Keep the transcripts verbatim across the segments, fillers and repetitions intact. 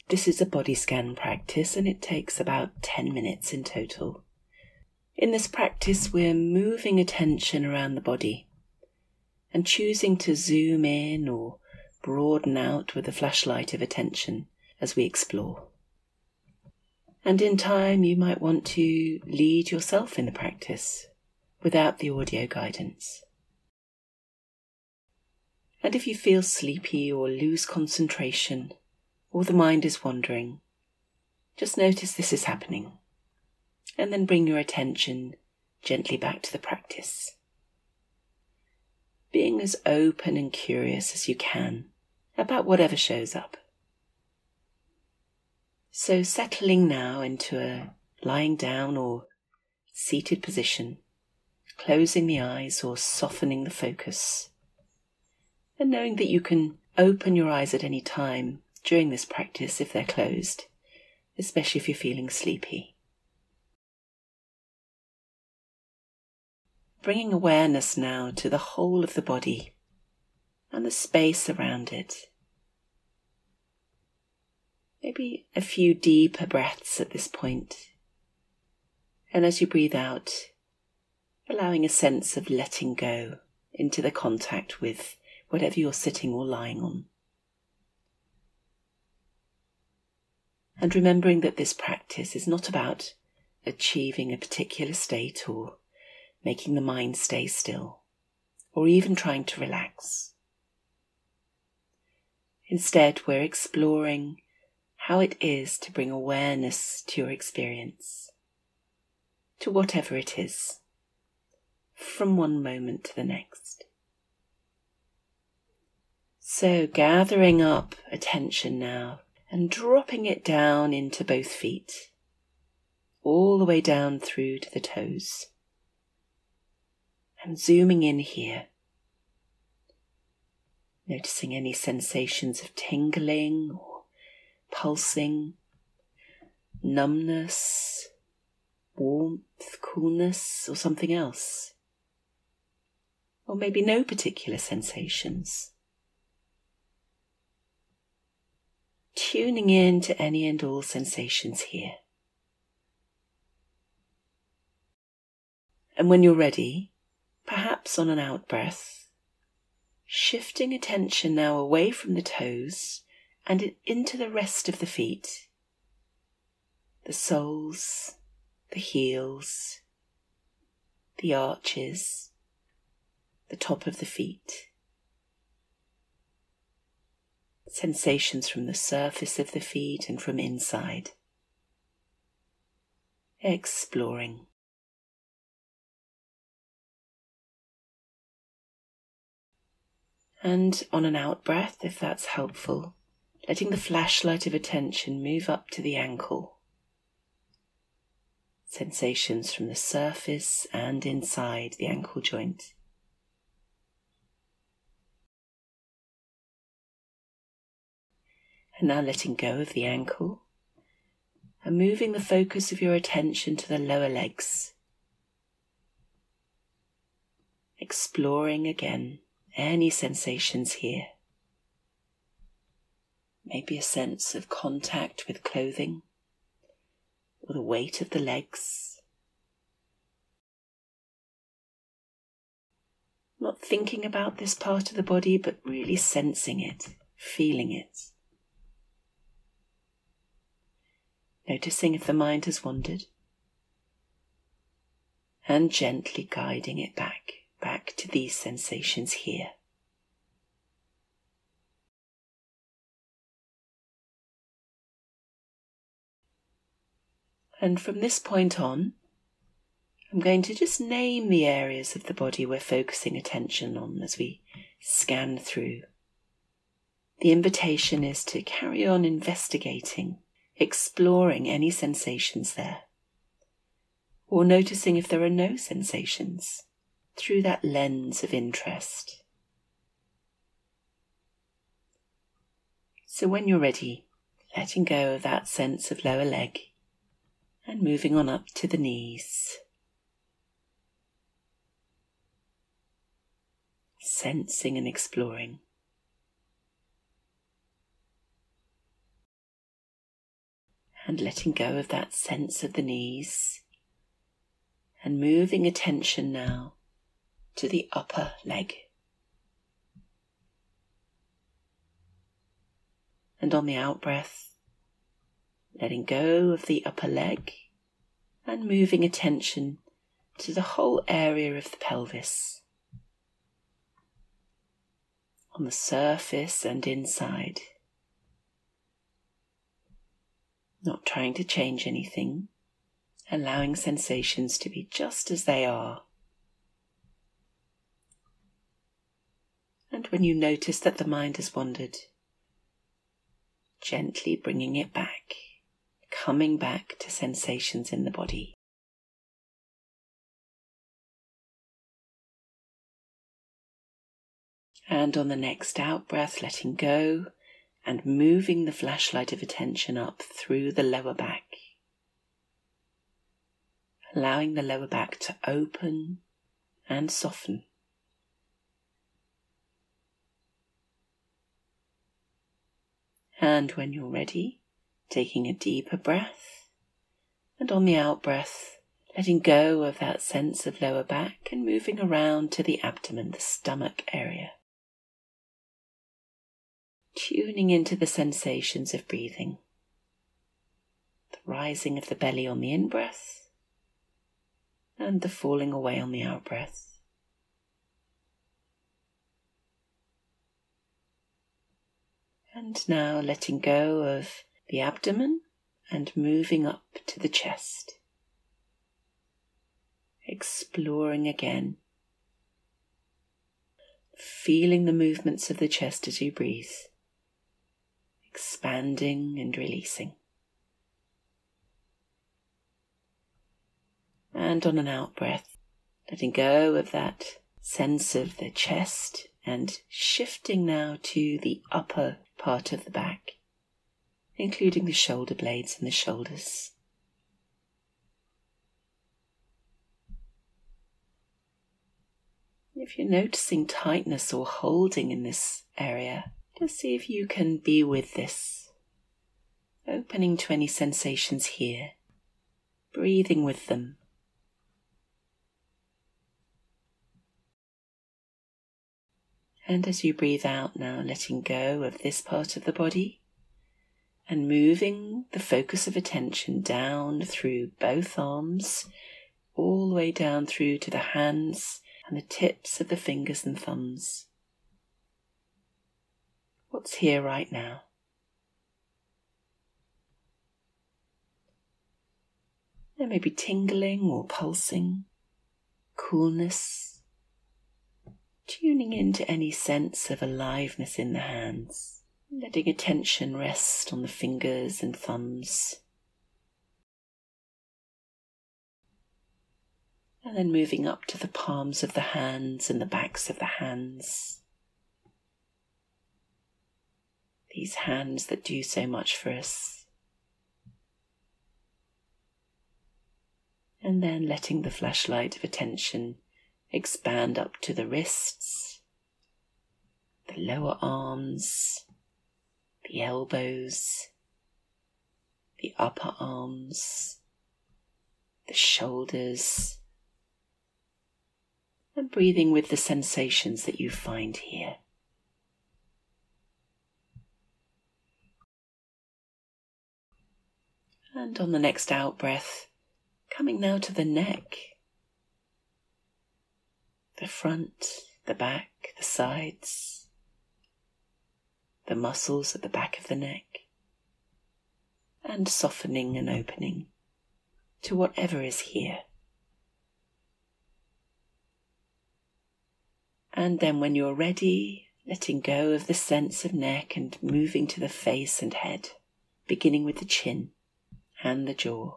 This is a body scan practice and it takes about ten minutes in total. In this practice, we're moving attention around the body and choosing to zoom in or broaden out with a flashlight of attention as we explore. And in time, you might want to lead yourself in the practice without the audio guidance. And if you feel sleepy or lose concentration, or the mind is wandering, just notice this is happening, and then bring your attention gently back to the practice. Being as open and curious as you can about whatever shows up. So settling now into a lying down or seated position, closing the eyes or softening the focus, and knowing that you can open your eyes at any time during this practice if they're closed, especially if you're feeling sleepy. Bringing awareness now to the whole of the body and the space around it. Maybe a few deeper breaths at this point. And as you breathe out, allowing a sense of letting go into the contact with whatever you're sitting or lying on. And remembering that this practice is not about achieving a particular state or making the mind stay still, or even trying to relax. Instead, we're exploring how it is to bring awareness to your experience, to whatever it is, from one moment to the next. So gathering up attention now and dropping it down into both feet, all the way down through to the toes. And zooming in here, noticing any sensations of tingling or pulsing, numbness, warmth, coolness, or something else. Or maybe no particular sensations. Tuning in to any and all sensations here. And when you're ready, perhaps on an out-breath, shifting attention now away from the toes and into the rest of the feet, the soles, the heels, the arches, the top of the feet. Sensations from the surface of the feet and from inside. Exploring. And on an out-breath, if that's helpful, letting the flashlight of attention move up to the ankle. Sensations from the surface and inside the ankle joint. And now letting go of the ankle and moving the focus of your attention to the lower legs. Exploring again any sensations here. Maybe a sense of contact with clothing or the weight of the legs. Not thinking about this part of the body, but really sensing it, feeling it. Noticing if the mind has wandered, and gently guiding it back, back to these sensations here. And from this point on, I'm going to just name the areas of the body we're focusing attention on as we scan through. The invitation is to carry on investigating, exploring any sensations there, or noticing if there are no sensations through that lens of interest. So when you're ready, letting go of that sense of lower leg and moving on up to the knees. Sensing and exploring. and letting go of that sense of the knees, and moving attention now to the upper leg. And on the out-breath, letting go of the upper leg and moving attention to the whole area of the pelvis, on the surface and inside. Not trying to change anything, allowing sensations to be just as they are. And when you notice that the mind has wandered, gently bringing it back, coming back to sensations in the body. And on the next out-breath, letting go and moving the flashlight of attention up through the lower back, allowing the lower back to open and soften. And when you're ready, taking a deeper breath, and on the out-breath, letting go of that sense of lower back and moving around to the abdomen, the stomach area. Tuning into the sensations of breathing, the rising of the belly on the in-breath, and the falling away on the out-breath. And now letting go of the abdomen and moving up to the chest. Exploring again. Feeling the movements of the chest as you breathe. Expanding and releasing. And on an out-breath, letting go of that sense of the chest and shifting now to the upper part of the back, including the shoulder blades and the shoulders. If you're noticing tightness or holding in this area, just see if you can be with this, opening to any sensations here, breathing with them. And as you breathe out now, letting go of this part of the body and moving the focus of attention down through both arms, all the way down through to the hands and the tips of the fingers and thumbs. What's here right now? There may be tingling or pulsing, coolness, tuning into any sense of aliveness in the hands, letting attention rest on the fingers and thumbs. And then moving up to the palms of the hands and the backs of the hands. These hands that do so much for us. And then letting the flashlight of attention expand up to the wrists, the lower arms, the elbows, the upper arms, the shoulders, and breathing with the sensations that you find here. And on the next out-breath, coming now to the neck, the front, the back, the sides, the muscles at the back of the neck, and softening and opening to whatever is here. And then when you're ready, letting go of the sense of neck and moving to the face and head, beginning with the chin and the jaw.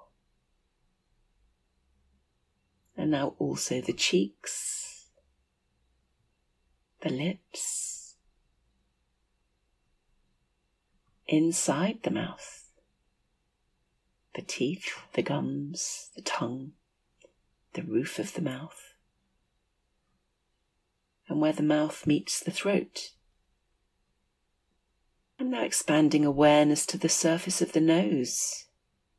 And now also the cheeks, the lips, inside the mouth, the teeth, the gums, the tongue, the roof of the mouth, and where the mouth meets the throat. I'm now expanding awareness to the surface of the nose,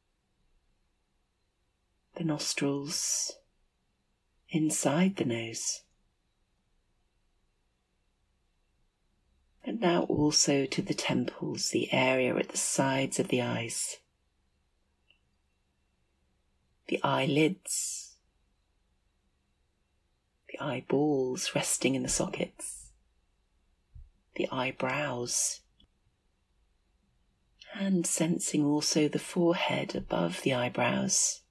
the nostrils, inside the nose. And now also to the temples, the area at the sides of the eyes, the eyelids, the eyeballs resting in the sockets, the eyebrows, and sensing also the forehead above the eyebrows.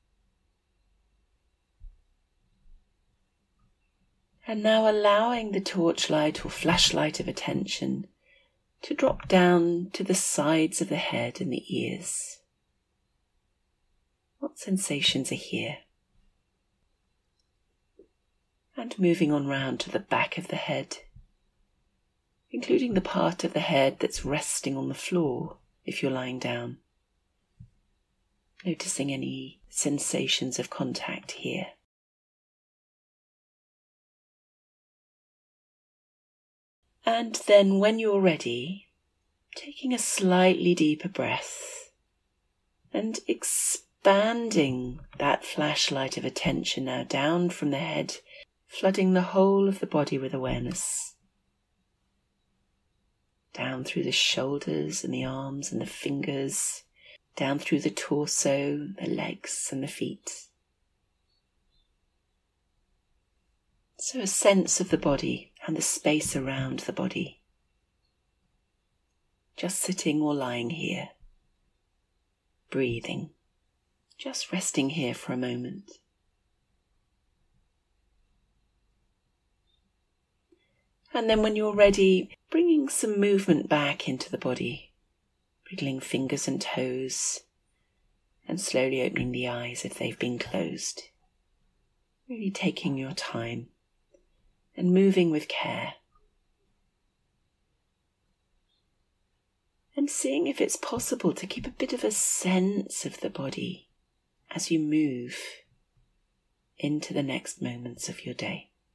And now allowing the torchlight or flashlight of attention to drop down to the sides of the head and the ears. What sensations are here? And moving on round to the back of the head, including the part of the head that's resting on the floor if you're lying down. Noticing any sensations of contact here. And then when you're ready, taking a slightly deeper breath and expanding that flashlight of attention now down from the head, flooding the whole of the body with awareness. Down through the shoulders and the arms and the fingers, down through the torso, the legs and the feet. So a sense of the body and the space around the body. Just sitting or lying here, breathing, just resting here for a moment. And then when you're ready, bringing some movement back into the body, wriggling fingers and toes, and slowly opening the eyes if they've been closed. Really taking your time and moving with care. And seeing if it's possible to keep a bit of a sense of the body as you move into the next moments of your day.